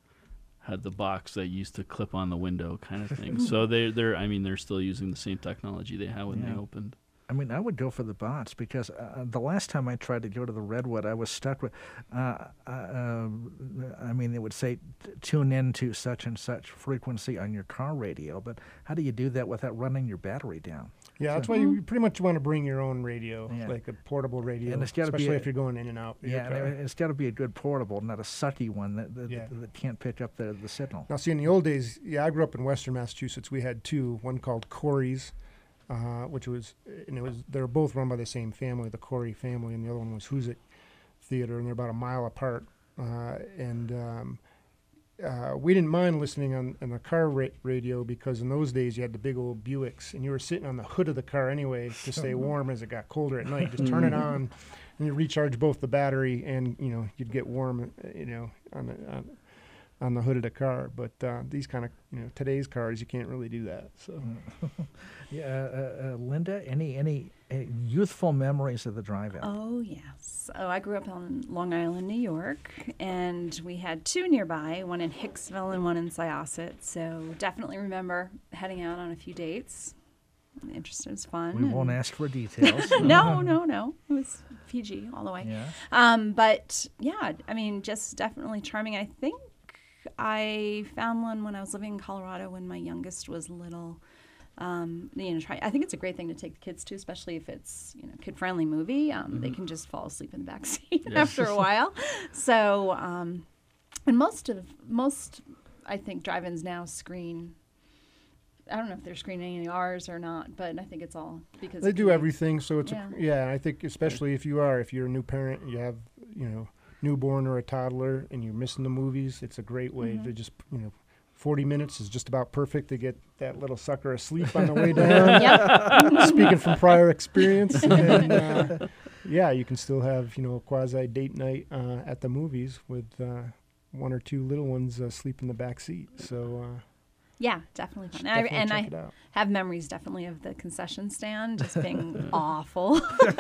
had the box that used to clip on the window kind of thing. So they they're I mean they're still using the same technology they had when yeah. they opened. I mean, I would go for the bots because uh, the last time I tried to go to the Redwood, I was stuck with. Uh, uh, I mean, it would say tune in to such and such frequency on your car radio, but how do you do that without running your battery down? Yeah, so, that's why you pretty much want to bring your own radio, yeah. like a portable radio, and it's gotta especially be a, if you're going in and out. Yeah, and it's got to be a good portable, not a sucky one that that, yeah. that that can't pick up the the signal. Now, see, in the old days, yeah, I grew up in Western Massachusetts. We had two, one called Corey's, uh, which was, and it was, they were both run by the same family, the Corey family, and the other one was Hoosick Theater, and they're about a mile apart. Uh, and um, uh, we didn't mind listening on, on the car ra- radio because in those days you had the big old Buicks, and you were sitting on the hood of the car anyway to stay warm as it got colder at night. Just turn it on, and you recharge both the battery, and you know you'd get warm, you know, on the on, on the hood of the car. But uh, these kind of, you know, today's cars, you can't really do that. So, yeah, uh, uh, Linda, any, any any youthful memories of the drive-in? Oh yes. Oh, I grew up on Long Island, New York, and we had two nearby, one in Hicksville and one in Syosset. So definitely remember heading out on a few dates. Interesting, it was fun. We won't ask for details. no, no, no. It was P G all the way. Yeah. Um, but yeah, I mean, just definitely charming. I think I found one when I was living in Colorado when my youngest was little. Um, you know, try. I think it's a great thing to take the kids to, especially if it's, you know, kid-friendly movie. Um, mm-hmm. They can just fall asleep in the back seat yes. after a while. So, um, and most of most, I think, drive-ins now screen. I don't know if they're screening any ours or not, but I think it's all because they do kids. everything. So it's yeah. a, yeah. I think especially if you are if you're a new parent, you have, you know, newborn or a toddler, and you're missing the movies. It's a great way mm-hmm. to just, you know, forty minutes is just about perfect to get that little sucker asleep on the way down. Speaking from prior experience, and then, uh, yeah, you can still have, you know, a quasi date night uh, at the movies with uh, one or two little ones uh, asleep in the back seat. So. Uh, Yeah, definitely fun. Definitely and I, check and it I out. have memories definitely of the concession stand just being awful.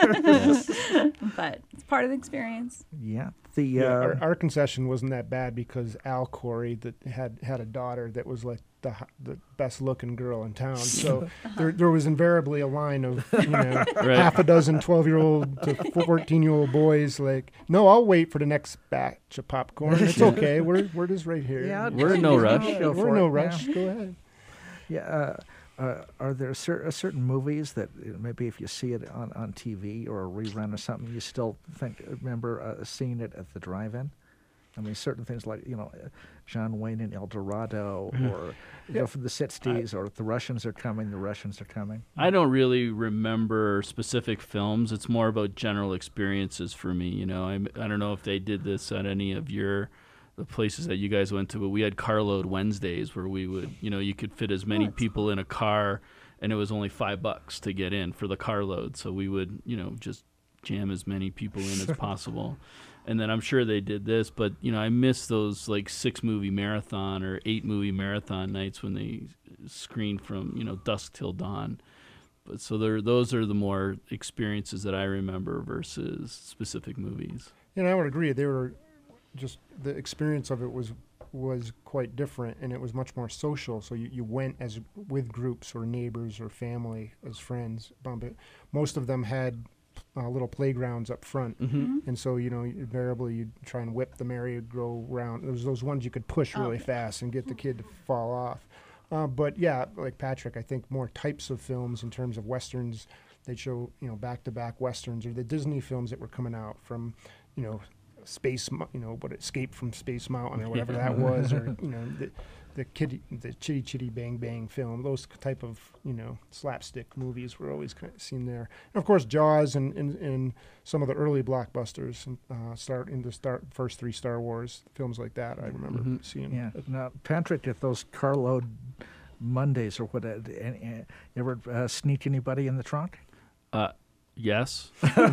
But it's part of the experience. Yeah. The yeah, uh, our, our concession wasn't that bad because Al Corey that had had a daughter that was like the h- the best looking girl in town. So Uh-huh. there there was invariably a line of, you know, Right. half a dozen twelve year old to fourteen year old boys like, no, I'll wait for the next batch of popcorn. It's okay. We're we're just right here. Yeah, We're in no rush. Go We're for in no it, rush. yeah. Go ahead. Yeah. Uh, uh, are there cer- certain movies that uh, maybe if you see it on, on T V or a rerun or something, you still think remember uh, seeing it at the drive-in? I mean, certain things like, you know, uh, John Wayne and El Dorado, or you Yeah. know, from the sixties, or The Russians Are Coming, The Russians Are Coming. I don't really remember specific films. It's more about general experiences for me. You know, I I don't know if they did this at any of your the places that you guys went to, but we had carload Wednesdays where we would, you know, you could fit as many people in a car, and it was only five bucks to get in for the carload. So we would, you know, just jam as many people in as possible. And then I'm sure they did this, but, you know, I miss those like six movie marathon or eight movie marathon nights when they screened from, you know, dusk till dawn. But so there, those are the more experiences that I remember versus specific movies. You know, I would agree. They were just the experience of it was was quite different, and it was much more social. So you, you went as with groups or neighbors or family as friends. But most of them had uh, little playgrounds up front, Mm-hmm. and so you know invariably you'd try and whip the merry-go-round. There was those ones you could push really okay. fast and get the kid to fall off. Uh, but yeah, like Patrick, I think more types of films in terms of westerns. They'd show, you know, back-to-back westerns, or the Disney films that were coming out from, you know, Space, Mo- you know, what Escape from Space Mountain or whatever that was, or you know, the the kitty, the Chitty Chitty Bang Bang film. Those type of, you know, slapstick movies were always kind of seen there. And of course, Jaws and, and, and some of the early blockbusters, and uh, start in the start first three Star Wars films like that. I remember Mm-hmm. seeing. Yeah. Now, Patrick, at those carload Mondays or what, uh, any, uh, you ever uh, sneak anybody in the trunk? Uh, yes.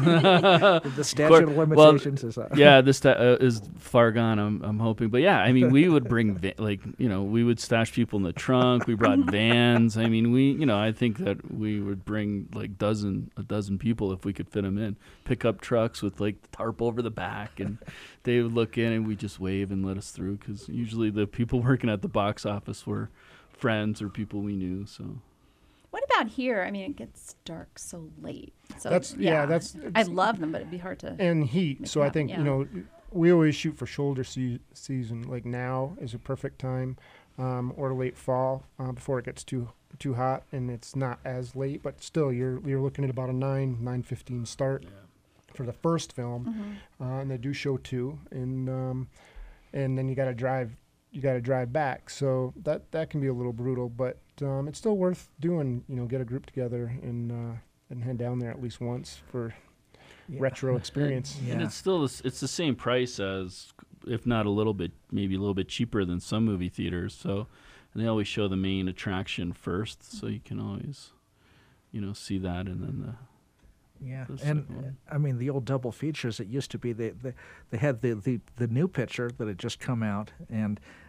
The statute of limitations well, is uh, yeah, this sta- uh, is far gone. I'm I'm hoping, but yeah, I mean, we would bring va- like you know we would stash people in the trunk. We brought vans. I mean, we you know I think that we would bring like dozen a dozen people if we could fit them in. Pickup trucks with like the tarp over the back, and they would look in and we just wave and let us through because usually the people working at the box office were friends or people we knew. So. What about here? I mean, it gets dark so late. So That's- yeah, that's- I love them, but it'd be hard to. And heat. make So it I happen, think, yeah. you know, we always shoot for shoulder se- season. Like now is a perfect time, um, or late fall uh, before it gets too too hot, and it's not as late. But still, you're you're looking at about a nine nine fifteen start for the first film, Mm-hmm. uh, and they do show two, and um, and then you got to drive. You got to drive back, so that that can be a little brutal, but um, it's still worth doing. You know, get a group together and uh, and head down there at least once for Yeah. retro experience. And Yeah. it's still the s- it's the same price as, if not a little bit, maybe a little bit cheaper than some movie theaters. So, and they always show the main attraction first, so you can always, you know, see that, and then the. Yeah, the and second one. uh, I mean the old double features. It used to be they they, they had the, the, the new picture that had just come out, and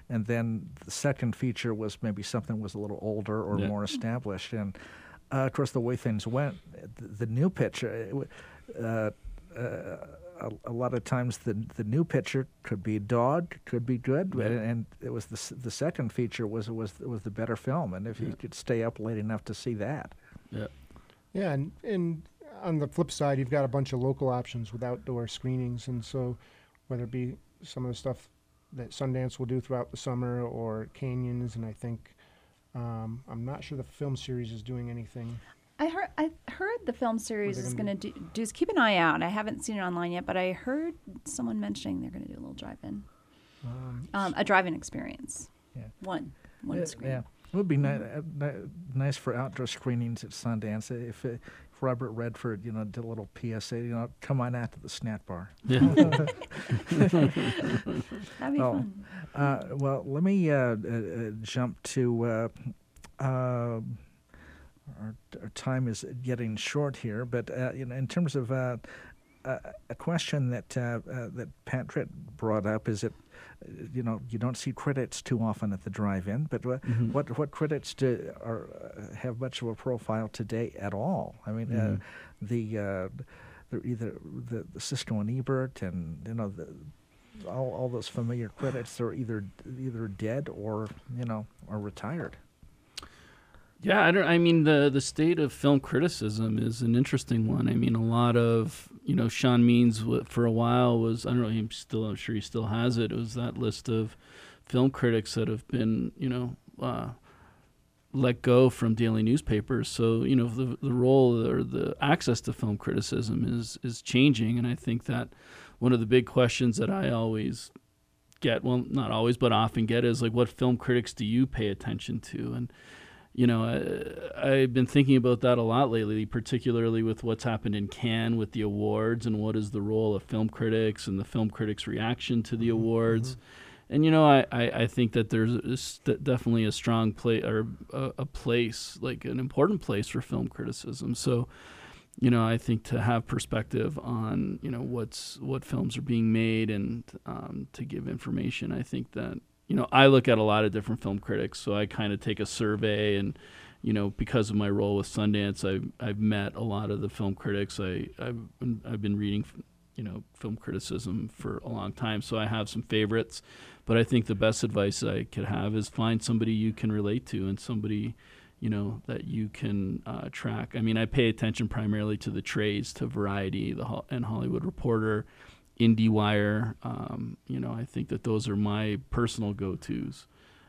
and then the second feature was maybe something was a little older or Yeah. more established. And uh, of course, the way things went, the, the new picture. It, w- uh, uh, A, a lot of times the the new picture could be dog, could be good, Yeah. and, and it was the s- the second feature was was was the better film, and if you Yeah. could stay up late enough to see that, Yeah. Yeah, and, and on the flip side, you've got a bunch of local options with outdoor screenings, and so whether it be some of the stuff that Sundance will do throughout the summer or Canyons, and I think um, I'm not sure the film series is doing anything. I heard I heard the film series they is gonna going to do, do. Keep an eye out. I haven't seen it online yet, but I heard someone mentioning they're going to do a little drive-in, Um, um, a drive-in experience. Yeah. One, one yeah, screen. yeah. It would be ni- uh, ni- nice for outdoor screenings at Sundance if, uh, if Robert Redford, you know, did a little P S A, you know, come on out to the snack bar. Yeah. That'd be Oh, fun. Uh, well, let me uh, uh, uh, jump to. Uh, uh, our, our time is getting short here, but uh, you know, in terms of uh, uh, a question that uh, uh, that Patrick brought up is that uh, you know you don't see credits too often at the drive-in, but uh, Mhm. what what credits do are uh, have much of a profile today at all? I mean, Mhm. uh, the uh, they're either the, the Siskel and Ebert and you know the. All, all those familiar credits are either either dead or you know are retired. Yeah, I don't. I mean, the the state of film criticism is an interesting one. I mean, a lot of you know, Sean Means w- for a while was I don't know. He still, I'm sure he still has it. It was that list of film critics that have been you know uh, let go from daily newspapers. So you know, the the role or the access to film criticism is is changing, and I think that one of the big questions that I always get, well, not always, but often get, is like, what film critics do you pay attention to? And you know, I, I've been thinking about that a lot lately, particularly with what's happened in Cannes with the awards and what is the role of film critics and the film critics' reaction to the awards. And, you know, I, I, I think that there's a st- definitely a strong place or a, a place, like an important place for film criticism. So, you know, I think to have perspective on, you know, what's what films are being made and um, to give information, I think that, you know, I look at a lot of different film critics, so I kind of take a survey, and, you know, because of my role with Sundance, I've I've met a lot of the film critics. I I've been, I've been reading, you know, film criticism for a long time, so I have some favorites. But I think the best advice I could have is find somebody you can relate to and somebody, you know, that you can uh, track. I mean, I pay attention primarily to the trades, to Variety, the Ho- and Hollywood Reporter, IndieWire. Um, you know, I think that those are my personal go-tos.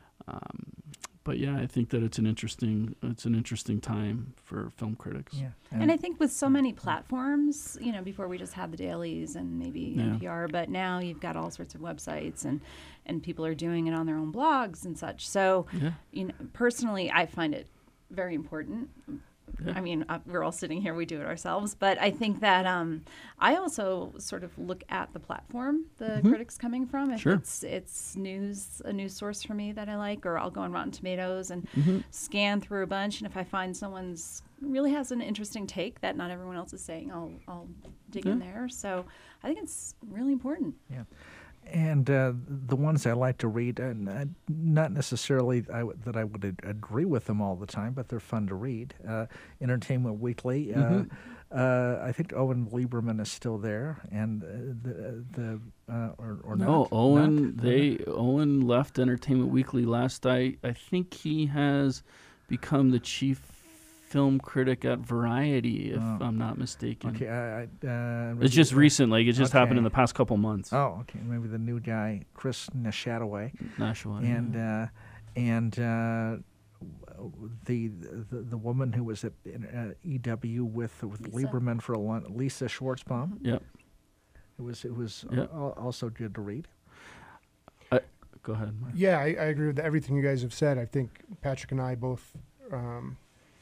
Um, but yeah, I think that it's an interesting it's an interesting time for film critics. Yeah, And I think with so many platforms, you know, before we just had the dailies and maybe Yeah. N P R, but now you've got all sorts of websites and, and people are doing it on their own blogs and such. So, Yeah. you know, personally, I find it very important. Yeah. I mean, uh, we're all sitting here, we do it ourselves, but I think that um, I also sort of look at the platform the Mhm. critics coming from. If Sure. it's it's news, a news source for me that I like, or I'll go on Rotten Tomatoes and Mhm. scan through a bunch, and if I find someone's really has an interesting take that not everyone else is saying, I'll I'll dig in Yeah. there. So I think it's really important. Yeah. And uh, the ones I like to read, and uh, not necessarily I w- that I would ag- agree with them all the time, but they're fun to read. Uh, Entertainment Weekly. Mhm. Uh, uh, I think Owen Lieberman is still there, and uh, the the uh, or, or No, not. Owen. Not? They Owen left Entertainment Weekly last. I I think he has become the chief film critic at Variety, if Oh. I'm not mistaken. Okay, I, I, uh, It's just maybe- recent, like it just happened in okay. the past couple months. Oh, okay. Maybe the new guy, Chris Nashaway. Nashaway, And uh, and uh, the, the the woman who was at uh, E W with with Lisa. Lieberman for a long, Lisa Schwartzbaum. Yep. It was it was Yep. al- also good to read. I, go ahead, Mark. Yeah, I, I agree with everything you guys have said. I think Patrick and I both um,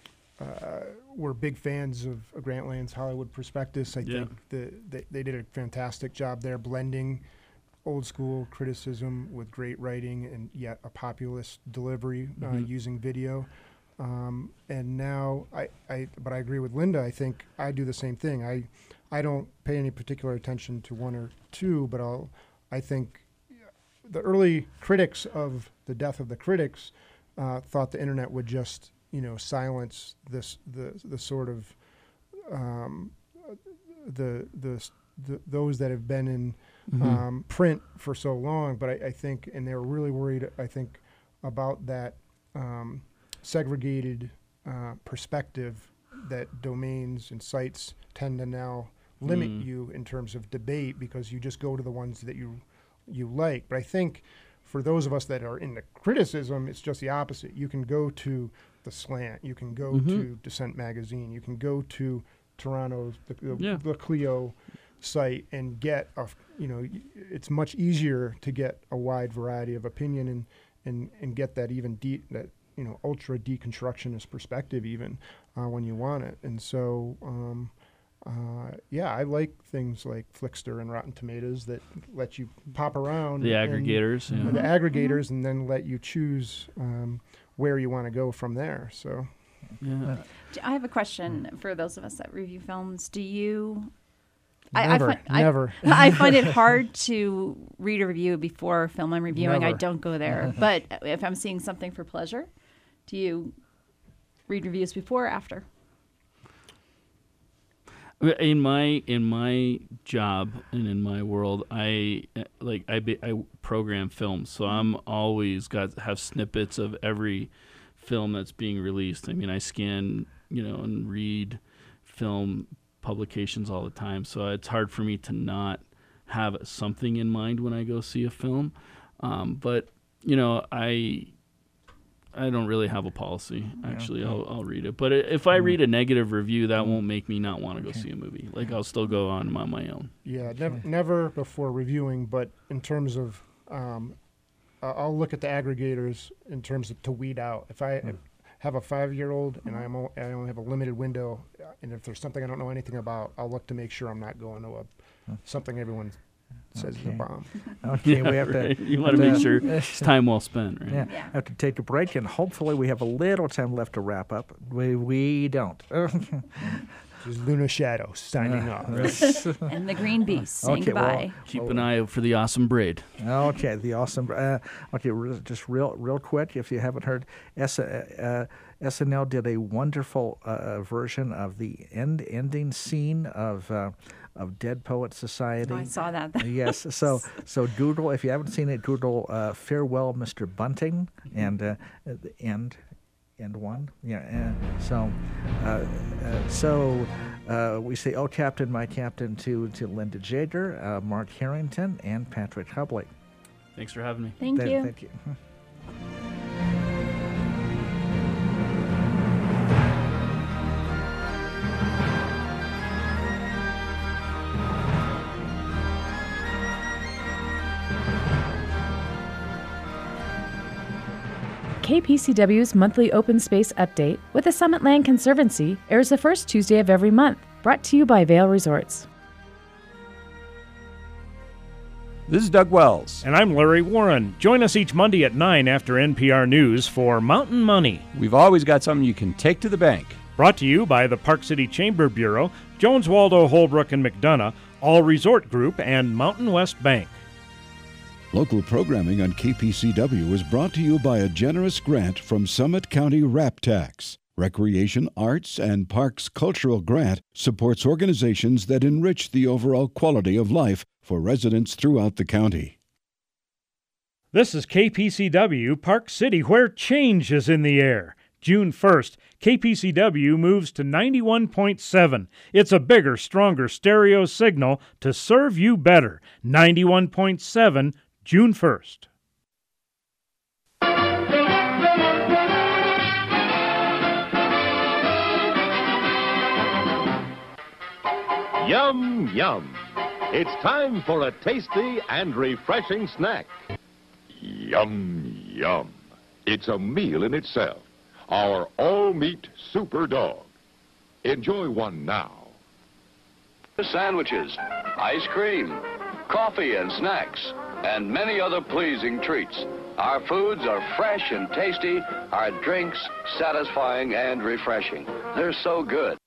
uh, were big fans of, of Grantland's Hollywood Prospectus. I Yeah. think the, they, they did a fantastic job there, blending old school criticism with great writing and yet a populist delivery uh, Mhm. using video. Um, and now, I, I, but I agree with Linda. I think I do the same thing. I, I don't pay any particular attention to one or two, but I'll, I think the early critics of the death of the critics uh, thought the internet would just, you know, silence this the the sort of um, the, the the those that have been in mm-hmm. um, print for so long. But I, I think, and they were really worried, I think, about that um, segregated uh, perspective that domains and sites tend to now limit mm. you in terms of debate, because you just go to the ones that you you like. But I think for those of us that are in the criticism, it's just the opposite. You can go to The Slant, you can go mm-hmm. to Dissent Magazine, you can go to Toronto's, the, the, yeah. the Clio site and get, a, you know, it's much easier to get a wide variety of opinion and, and, and get that even deep, that, you know, ultra deconstructionist perspective even uh, when you want it. And so, um, Uh, yeah, I like things like Flickster and Rotten Tomatoes that let you pop around. The aggregators. And, yeah. The aggregators, mm-hmm. and then let you choose um, where you want to go from there. So, yeah. I have a question for those of us that review films. Do you... Never, I, I find, never. I, I find it hard to read a review before a film I'm reviewing. Never. I don't go there. But if I'm seeing something for pleasure, do you read reviews before or after? In my in my job and in my world, I like I be, I program films, so I'm always got have snippets of every film that's being released. I mean, I scan, you know, and read film publications all the time, so it's hard for me to not have something in mind when I go see a film. Um, but you know, I. I don't really have a policy, actually. Yeah. I'll, I'll read it. But if I read a negative review, that won't make me not want to go okay. see a movie. Like, I'll still go on on my own. Yeah, never, never before reviewing, but in terms of, um, I'll look at the aggregators in terms of to weed out. If I mm. have a five-year-old and I'm o- I only have a limited window, and if there's something I don't know anything about, I'll look to make sure I'm not going to a something everyone says okay. is a bomb. Okay, yeah, we have right. to. You want to make sure it's time well spent, right? Yeah. yeah, have to take a break, and hopefully we have a little time left to wrap up. We we don't. This is Luna Shadow signing uh, off. And the Green Beast saying okay, goodbye. Well, Keep well, an eye out for the awesome braid. Okay, the awesome. Uh, okay, re- just real real quick, if you haven't heard, S, uh, S N L did a wonderful uh, version of the end ending scene of. Uh, of Dead Poets Society. Oh, I saw that. Yes. So so Google, if you haven't seen it, Google uh, Farewell, Mister Bunting, and uh, the end, end one. Yeah. Uh, so uh, uh, so uh, we say, "Oh, Captain, my Captain," to to Linda Jager, uh, Mark Harrington, and Patrick Hubley. Thanks for having me. Thank Th- you. Thank you. K P C W's monthly open space update with the Summit Land Conservancy airs the first Tuesday of every month, brought to you by Vail Resorts. This is Doug Wells. And I'm Larry Warren. Join us each Monday at nine after N P R News for Mountain Money. We've always got something you can take to the bank. Brought to you by the Park City Chamber Bureau, Jones Waldo, Holbrook, and McDonough, All Resort Group, and Mountain West Bank. Local programming on K P C W is brought to you by a generous grant from Summit County RAP Tax. Recreation, Arts, and Parks Cultural Grant supports organizations that enrich the overall quality of life for residents throughout the county. This is K P C W Park City, where change is in the air. June first, K P C W moves to ninety-one point seven. It's a bigger, stronger stereo signal to serve you better. ninety-one point seven, June first. Yum, yum. It's time for a tasty and refreshing snack. Yum, yum. It's a meal in itself. Our all-meat super dog. Enjoy one now. Sandwiches, ice cream, coffee and snacks, and many other pleasing treats. Our foods are fresh and tasty, our drinks satisfying and refreshing. They're so good,